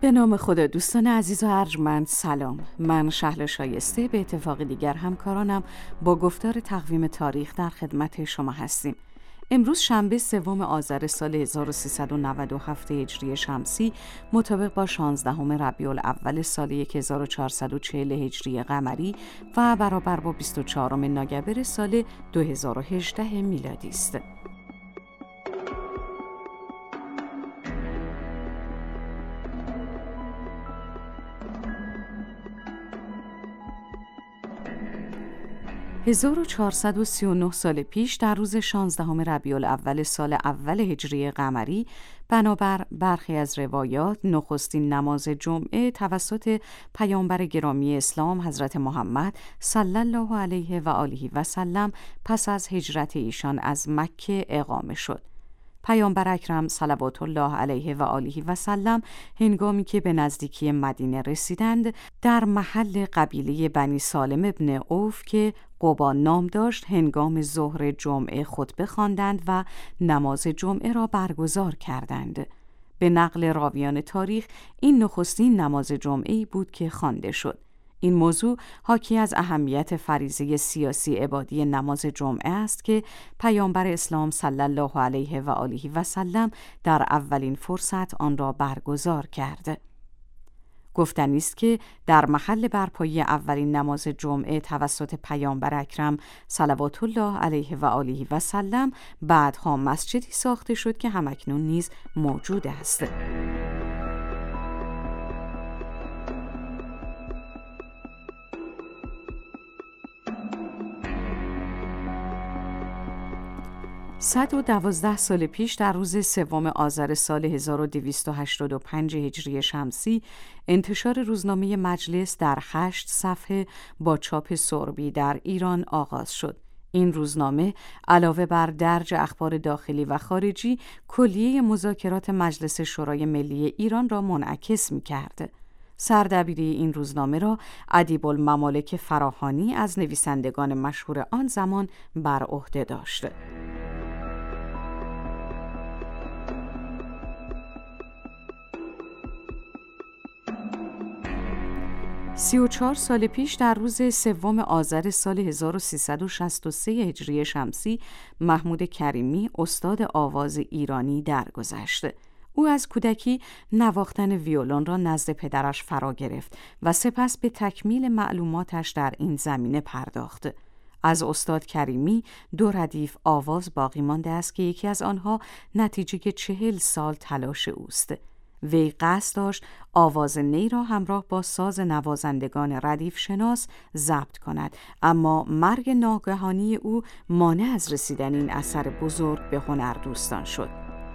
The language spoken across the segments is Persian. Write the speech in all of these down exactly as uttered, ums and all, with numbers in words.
به نام خدا. دوستان عزیز و ارجمند سلام. من شهلا شایسته به اتفاق دیگر همکارانم با گفتار تقویم تاریخ در خدمت شما هستیم. امروز شنبه سوم آذر سال هزار و سیصد و نود و هفت هجری شمسی مطابق با شانزدهم ربیع الاول سال هزار و چهارصد و چهل هجری قمری و برابر با بیست و چهارم نوامبر سال دو هزار و هجده میلادی است. هزار و چهارصد و سی و نه سال پیش در روز شانزدهم ربیع الاول سال اول هجری قمری بنابر برخی از روایات نخستین نماز جمعه توسط پیامبر گرامی اسلام حضرت محمد صلی الله علیه و آله و سلم پس از هجرت ایشان از مکه اقامه شد. پیامبر اکرم صلوات الله علیه و آله و سلم هنگامی که به نزدیکی مدینه رسیدند در محل قبیله بنی سالم ابن عوف که قبا نام داشت هنگام ظهر جمعه خطبه خواندند و نماز جمعه را برگزار کردند. به نقل راویان تاریخ این نخستین نماز جمعه‌ای بود که خوانده شد. این موضوع حاکی از اهمیت فریضه سیاسی عبادی نماز جمعه است که پیامبر اسلام صلی الله علیه و آله و سلم در اولین فرصت آن را برگزار کرد. گفتنی است که در محل برپایی اولین نماز جمعه توسط پیامبر اکرم صلوات الله علیه و آله و سلم بعدها مسجدی ساخته شد که همکنون نیز موجود است. صد و دوازده سال پیش در روز سوم آذر سال هزار و دویست و هشتاد و پنج هجری شمسی انتشار روزنامه مجلس در هشت صفحه با چاپ سربی در ایران آغاز شد. این روزنامه علاوه بر درج اخبار داخلی و خارجی کلیه مذاکرات مجلس شورای ملی ایران را منعکس می‌کرد. سردبیری این روزنامه را ادیب الممالک فراهانی از نویسندگان مشهور آن زمان بر عهده داشت. سی و چهار سال پیش در روز سوم آذر سال هزار و سیصد و شصت و سه هجری شمسی محمود کریمی استاد آواز ایرانی درگذشت. او از کودکی نواختن ویولن را نزد پدرش فرا گرفت و سپس به تکمیل معلوماتش در این زمینه پرداخت. از استاد کریمی دو ردیف آواز باقی مانده است که یکی از آنها نتیجه چهل سال تلاش اوست. وی قصد داشت آواز نی را همراه با ساز نوازندگان ردیف شناس ضبط کند، اما مرگ ناگهانی او مانع از رسیدن این اثر بزرگ به هنردوستان شد.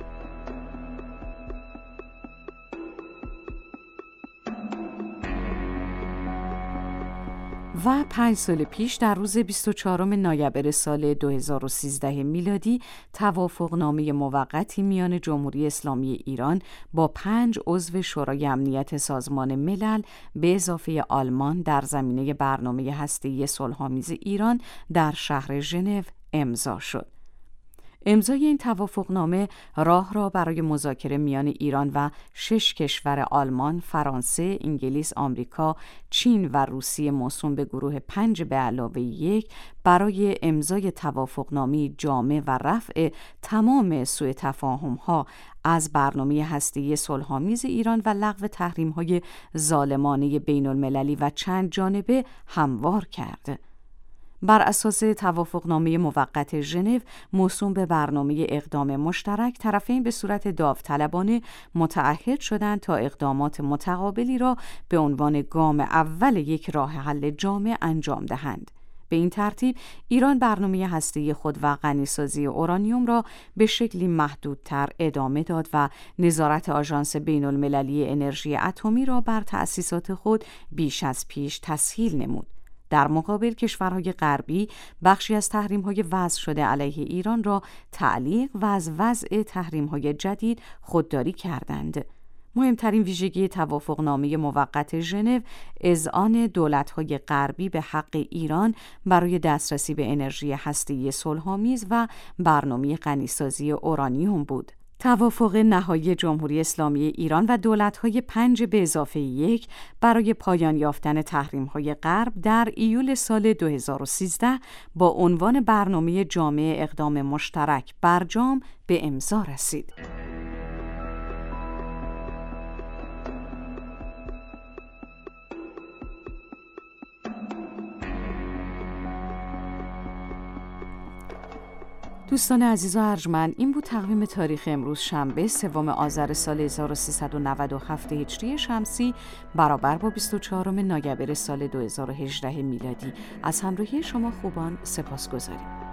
و پنج سال پیش در روز بیست و چهارم نوامبر سال دو هزار و سیزده میلادی توافقنامه موقتی میان جمهوری اسلامی ایران با پنج عضو شورای امنیت سازمان ملل به اضافه آلمان در زمینه برنامه هسته‌ای صلح‌آمیز ایران در شهر ژنو امضا شد. امضای این توافقنامه راه را برای مذاکره میان ایران و شش کشور آلمان، فرانسه، انگلیس، آمریکا، چین و روسیه موسوم به گروه پنج به علاوه یک برای امضای توافقنامه جامع و رفع تمام سوء تفاهم‌ها از برنامه هسته‌ای صلح‌آمیز ایران و لغو تحریم‌های ظالمانه بین‌المللی و چند جانبه هموار کرد. بر اساس توافقنامه موقت ژنو موسوم به برنامه اقدام مشترک، طرفین به صورت داوطلبانه متعهد شدند تا اقدامات متقابلی را به عنوان گام اول یک راه حل جامع انجام دهند. به این ترتیب ایران برنامه هسته‌ای خود و غنیسازی اورانیوم را به شکلی محدودتر ادامه داد و نظارت آژانس بین‌المللی انرژی اتمی را بر تأسیسات خود بیش از پیش تسهیل نمود. در مقابل کشورهای غربی بخشی از تحریم‌های وضع شده علیه ایران را تعلیق و از وضع تحریم‌های جدید خودداری کردند. مهمترین ویژگی توافقنامه موقت ژنو اذعان دولت‌های غربی به حق ایران برای دسترسی به انرژی هسته‌ای صلح‌آمیز و برنامه غنیسازی اورانیوم بود. توافق نهایی جمهوری اسلامی ایران و دولت‌های پنج به اضافه یک برای پایان یافتن تحریم‌های غرب در ایول سال دو هزار و سیزده با عنوان برنامه جامع اقدام مشترک برجام به امضا رسید. دوستان عزیز و ارجمند، این بود تقویم تاریخ امروز شنبه سوم آذر سال هزار و سیصد و نود و هفت هجری شمسی برابر با بیست و چهارم نوامبر سال دو هزار و هجده میلادی. از همراهی شما خوبان سپاسگزاریم.